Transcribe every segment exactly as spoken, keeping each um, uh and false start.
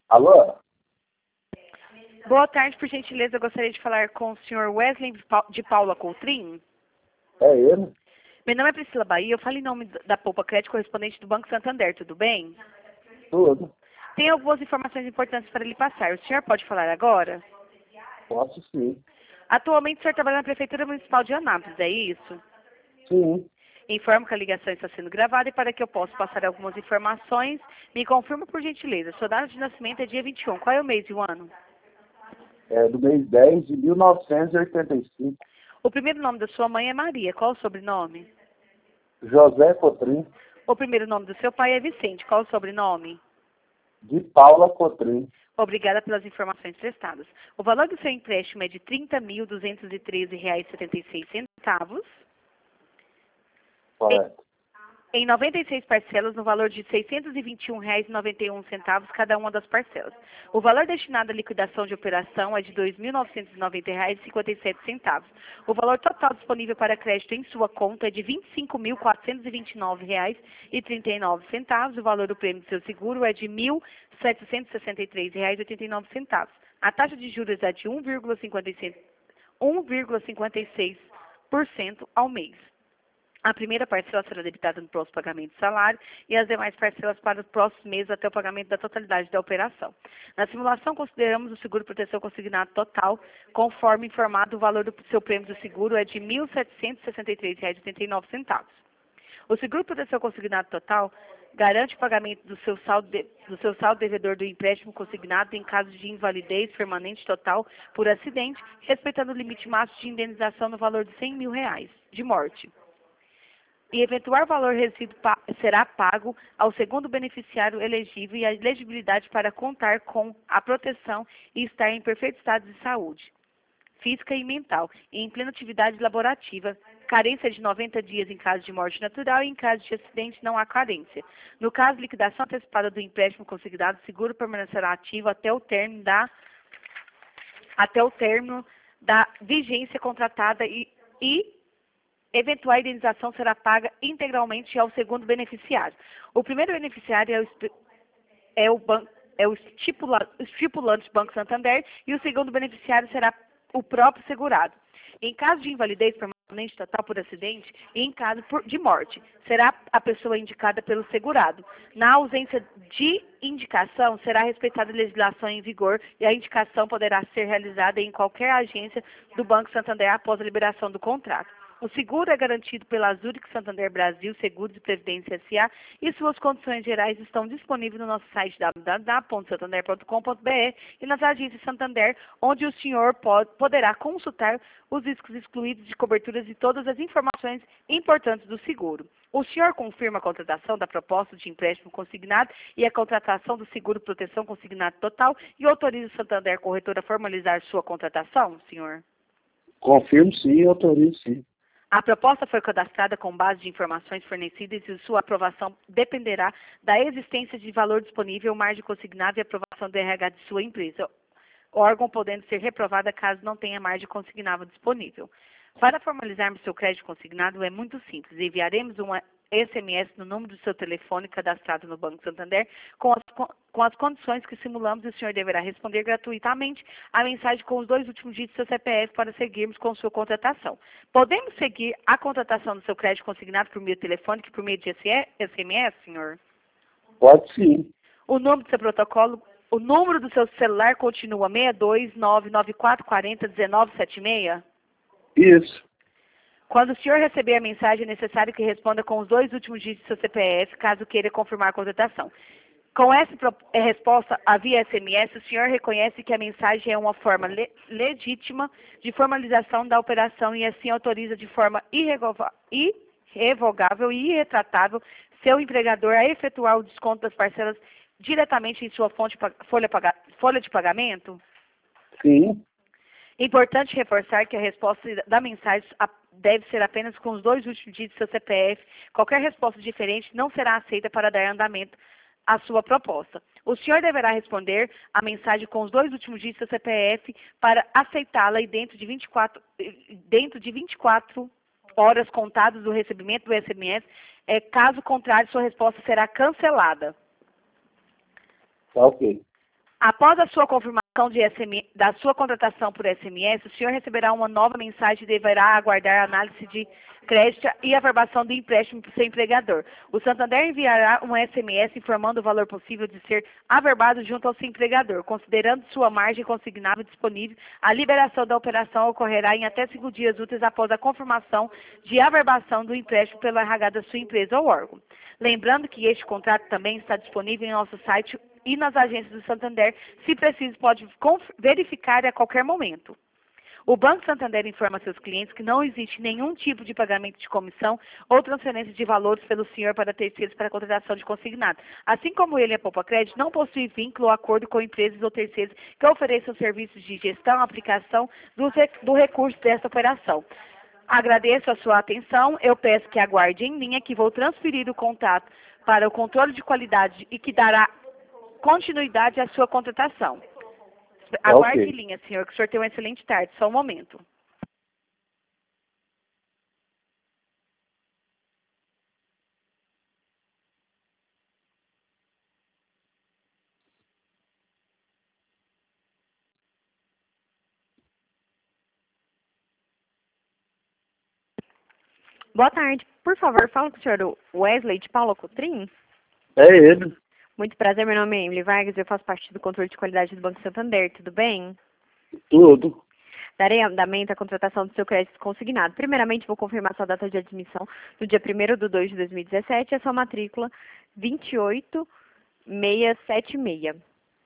Alô? Boa tarde, por gentileza, eu gostaria de falar com o senhor Wesley de Paula Coutrin. É ele? Meu nome é Priscila Bahia, eu falo em nome da Poupa Crédito, correspondente do Banco Santander, tudo bem? Tudo. Tem algumas informações importantes para lhe passar. O senhor pode falar agora? Posso sim. Atualmente o senhor trabalha na Prefeitura Municipal de Anápolis, é isso? Sim. Informo que a ligação está sendo gravada e para que eu possa passar algumas informações, me confirma por gentileza. Sua data de nascimento é dia vinte e um. Qual é o mês e o ano? É do mês dez de mil novecentos e oitenta e cinco. O primeiro nome da sua mãe é Maria. Qual o sobrenome? José Cotrim, O primeiro nome do seu pai é Vicente. Qual o sobrenome? de Paula Cotrim. Obrigada pelas informações prestadas. O valor do seu empréstimo é de trinta mil duzentos e treze reais e setenta e seis centavos. Correto. Em noventa e seis parcelas, no valor de seiscentos e vinte e um reais e noventa e um centavos cada uma das parcelas. O valor destinado à liquidação de operação é de dois mil novecentos e noventa reais e cinquenta e sete centavos. O valor total disponível para crédito em sua conta é de vinte e cinco mil quatrocentos e vinte e nove reais e trinta e nove centavos. O valor do prêmio do seu seguro é de mil setecentos e sessenta e três reais e oitenta e nove centavos. A taxa de juros é de um vírgula cinquenta e seis por cento ao mês. A primeira parcela será debitada no próximo pagamento de salário e as demais parcelas para os próximos meses até o pagamento da totalidade da operação. Na simulação, consideramos o seguro proteção consignado total, conforme informado, o valor do seu prêmio do seguro é de mil setecentos e sessenta e três reais e oitenta e nove centavos. O seguro proteção consignado total garante o pagamento do seu saldo, de, do seu saldo devedor do empréstimo consignado em caso de invalidez permanente total por acidente, respeitando o limite máximo de indenização no valor de cem mil reais de morte. E eventual valor resíduo pa será pago ao segundo beneficiário elegível e a elegibilidade para contar com a proteção e estar em perfeito estado de saúde física e mental, e em plena atividade laborativa, carência de noventa dias em caso de morte natural e em caso de acidente não há carência. No caso de liquidação antecipada do empréstimo consignado, o seguro permanecerá ativo até o término da, até o término da vigência contratada e, e eventual indenização será paga integralmente ao segundo beneficiário. O primeiro beneficiário é o, é o, ban, é o estipula, estipulante Banco Santander e o segundo beneficiário será o próprio segurado. Em caso de invalidez permanente total por acidente e em caso de morte, será a pessoa indicada pelo segurado. Na ausência de indicação, será respeitada a legislação em vigor e a indicação poderá ser realizada em qualquer agência do Banco Santander após a liberação do contrato. O seguro é garantido pela Zurich Santander Brasil Seguros e Previdência S A e suas condições gerais estão disponíveis no nosso site w w w ponto santander ponto com ponto b r e nas agências Santander, onde o senhor pode, poderá consultar os riscos excluídos de coberturas e todas as informações importantes do seguro. O senhor confirma a contratação da proposta de empréstimo consignado e a contratação do seguro proteção consignado total e autoriza o Santander Corretora a formalizar sua contratação, senhor? Confirmo sim e autorizo sim. A proposta foi cadastrada com base de informações fornecidas e sua aprovação dependerá da existência de valor disponível, margem consignada e aprovação do R H de sua empresa, órgão podendo ser reprovada caso não tenha margem consignável disponível. Para formalizarmos seu crédito consignado é muito simples. Enviaremos uma S M S no número do seu telefone cadastrado no Banco Santander com as, com as condições que simulamos e o senhor deverá responder gratuitamente a mensagem com os dois últimos dígitos do seu C P F para seguirmos com sua contratação. Podemos seguir a contratação do seu crédito consignado por meio telefônico e por meio de S M S, senhor? Pode sim. O número do seu protocolo, o número do seu celular continua seis dois nove nove quatro quatro zero um nove sete seis? Isso. Quando o senhor receber a mensagem, é necessário que responda com os dois últimos dígitos do seu C P F, caso queira confirmar a contratação. Com essa resposta via S M S, o senhor reconhece que a mensagem é uma forma le legítima de formalização da operação e assim autoriza de forma irrevogável e irretratável seu empregador a efetuar o desconto das parcelas diretamente em sua fonte, folha, folha de pagamento? Sim. Importante reforçar que a resposta da mensagem deve ser apenas com os dois últimos dígitos do seu C P F. Qualquer resposta diferente não será aceita para dar andamento à sua proposta. O senhor deverá responder a mensagem com os dois últimos dígitos do seu C P F para aceitá-la e dentro de vinte e quatro, dentro de vinte e quatro horas contadas do recebimento do S M S. É, caso contrário, sua resposta será cancelada. Tá ok. Após a sua confirmação de S M, da sua contratação por S M S, o senhor receberá uma nova mensagem e deverá aguardar a análise de crédito e averbação do empréstimo para o seu empregador. O Santander enviará um S M S informando o valor possível de ser averbado junto ao seu empregador. Considerando sua margem consignável disponível, a liberação da operação ocorrerá em até cinco dias úteis após a confirmação de averbação do empréstimo pelo R H da sua empresa ou órgão. Lembrando que este contrato também está disponível em nosso site e nas agências do Santander. Se preciso, pode verificar a qualquer momento. O Banco Santander informa a seus clientes que não existe nenhum tipo de pagamento de comissão ou transferência de valores pelo senhor para terceiros para a contratação de consignado. Assim como ele, a Poupa Crédito, não possui vínculo ou acordo com empresas ou terceiros que ofereçam serviços de gestão, aplicação do, do recurso desta operação. Agradeço a sua atenção. Eu peço que aguarde em linha que vou transferir o contato para o controle de qualidade e que dará continuidade à sua contratação. Aguarde Ok. em linha, senhor, que o senhor tem uma excelente tarde. Só um momento. Boa tarde. Por favor, fala com o senhor Wesley de Paula Cotrim. É ele. Muito prazer, meu nome é Emily Vargas, eu faço parte do controle de qualidade do Banco Santander, tudo bem? Tudo. Darei andamento à contratação do seu crédito consignado. Primeiramente, vou confirmar sua data de admissão no dia primeiro de dois de dois mil e dezessete e a sua matrícula vinte e oito mil seiscentos e setenta e seis.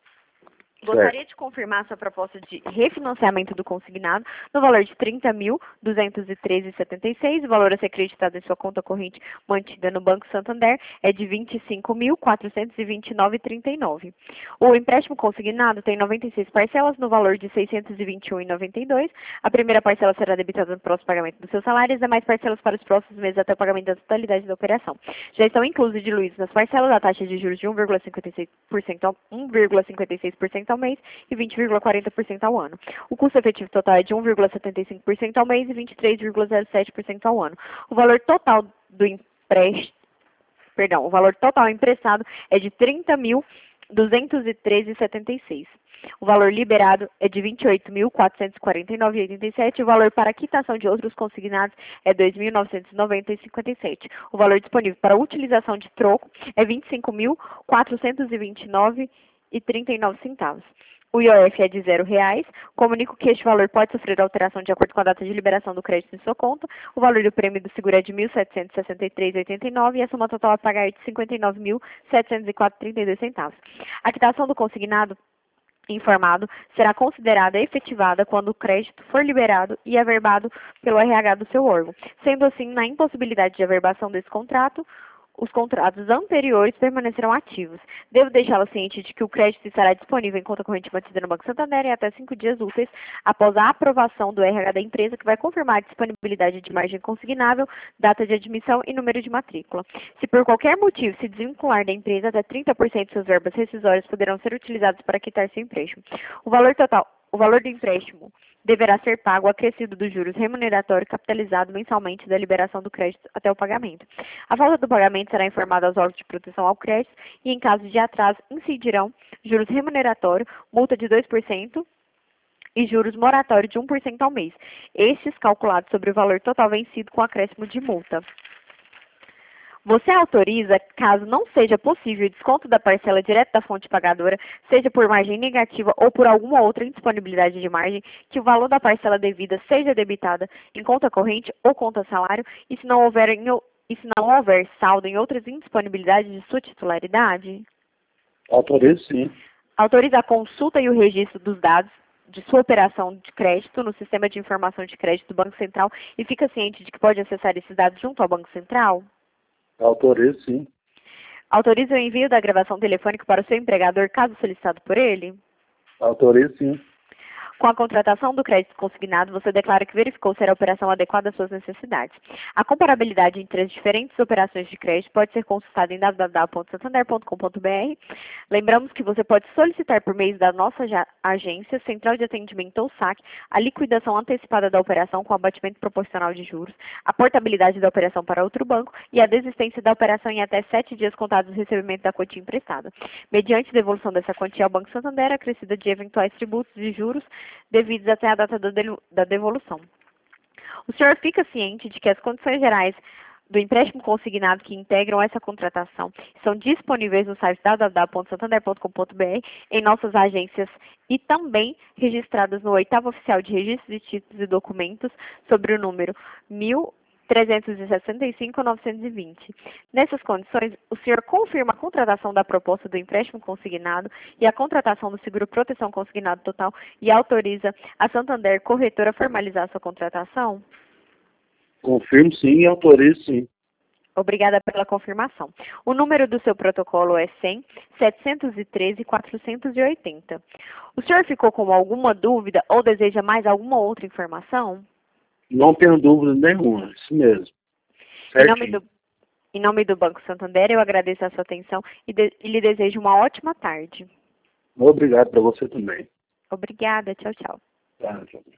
Gostaria de confirmar sua proposta de refinanciamento do consignado no valor de trinta mil duzentos e treze vírgula setenta e seis. O valor a ser acreditado em sua conta corrente mantida no Banco Santander é de vinte e cinco mil quatrocentos e vinte e nove vírgula trinta e nove. O empréstimo consignado tem noventa e seis parcelas no valor de seiscentos e vinte e um vírgula noventa e dois. A primeira parcela será debitada no próximo pagamento do seu salário e as demais parcelas para os próximos meses até o pagamento da totalidade da operação. Já estão inclusos e diluídos nas parcelas a taxa de juros de um vírgula cinquenta e seis por cento ao, um vírgula cinquenta e seis por cento ao mês e vinte vírgula quarenta por cento ao ano. O custo efetivo total é de um vírgula setenta e cinco por cento ao mês e vinte e três vírgula zero sete por cento ao ano. O valor total do empréstimo, perdão, o valor total emprestado é de trinta mil duzentos e treze vírgula setenta e seis. O valor liberado é de vinte e oito mil quatrocentos e quarenta e nove vírgula oitenta e sete. O valor para quitação de outros consignados é dois mil novecentos e noventa vírgula cinquenta e sete. O valor disponível para utilização de troco é vinte e cinco mil quatrocentos e vinte e nove vírgula trinta e nove centavos. O I O F é de zero reais. Comunico que este valor pode sofrer alteração de acordo com a data de liberação do crédito em sua conta. O valor do prêmio do seguro é de mil setecentos e sessenta e três vírgula oitenta e nove e a soma total a pagar é de cinquenta e nove mil setecentos e quatro vírgula trinta e dois centavos. A quitação do consignado informado será considerada efetivada quando o crédito for liberado e averbado pelo R H do seu órgão. Sendo assim, na impossibilidade de averbação desse contrato, os contratos anteriores permanecerão ativos. Devo deixá-la ciente de que o crédito estará disponível em conta corrente mantida no Banco Santander em até cinco dias úteis após a aprovação do R H da empresa, que vai confirmar a disponibilidade de margem consignável, data de admissão e número de matrícula. Se por qualquer motivo se desvincular da empresa, até trinta por cento de suas verbas rescisórias poderão ser utilizadas para quitar seu empréstimo. O valor total, o valor do empréstimo deverá ser pago acrescido dos juros remuneratório capitalizado mensalmente da liberação do crédito até o pagamento. A falta do pagamento será informada aos órgãos de proteção ao crédito e, em caso de atraso, incidirão juros remuneratório, multa de dois por cento e juros moratório de um por cento ao mês. Estes calculados sobre o valor total vencido com acréscimo de multa. Você autoriza, caso não seja possível o desconto da parcela direto da fonte pagadora, seja por margem negativa ou por alguma outra indisponibilidade de margem, que o valor da parcela devida seja debitada em conta corrente ou conta salário, e se não houver, em, e se não houver saldo em outras indisponibilidades de sua titularidade? Autorizo, sim. Autoriza a consulta e o registro dos dados de sua operação de crédito no Sistema de Informação de Crédito do Banco Central e fica ciente de que pode acessar esses dados junto ao Banco Central? Autorizo, sim. Autoriza o envio da gravação telefônica para o seu empregador, caso solicitado por ele? Autorizo, sim. Com a contratação do crédito consignado, você declara que verificou ser a operação adequada às suas necessidades. A comparabilidade entre as diferentes operações de crédito pode ser consultada em w w w ponto santander ponto com ponto b r. Lembramos que você pode solicitar por meio da nossa agência, Central de Atendimento ou S A C, a liquidação antecipada da operação com abatimento proporcional de juros, a portabilidade da operação para outro banco e a desistência da operação em até sete dias contados do recebimento da quantia emprestada. Mediante devolução dessa quantia ao Banco Santander, acrescida de eventuais tributos e juros devidos até a data da devolução. O senhor fica ciente de que as condições gerais do empréstimo consignado que integram essa contratação são disponíveis no site w w w ponto santander ponto com ponto b r, em nossas agências e também registradas no oitavo Oficial de Registros de Títulos e Documentos sobre o número mil trezentos e sessenta e cinco, novecentos e vinte. Nessas condições, o senhor confirma a contratação da proposta do empréstimo consignado e a contratação do seguro proteção consignado total e autoriza a Santander Corretora a formalizar sua contratação? Confirmo sim e autorizo sim. Obrigada pela confirmação. O número do seu protocolo é cem, setecentos e treze, quatrocentos e oitenta. O senhor ficou com alguma dúvida ou deseja mais alguma outra informação? Não tenho dúvida nenhuma, isso mesmo. Em nome, do, em nome do Banco Santander, eu agradeço a sua atenção e, de, e lhe desejo uma ótima tarde. Obrigado para você também. Obrigada, tchau, tchau. Tá, tchau.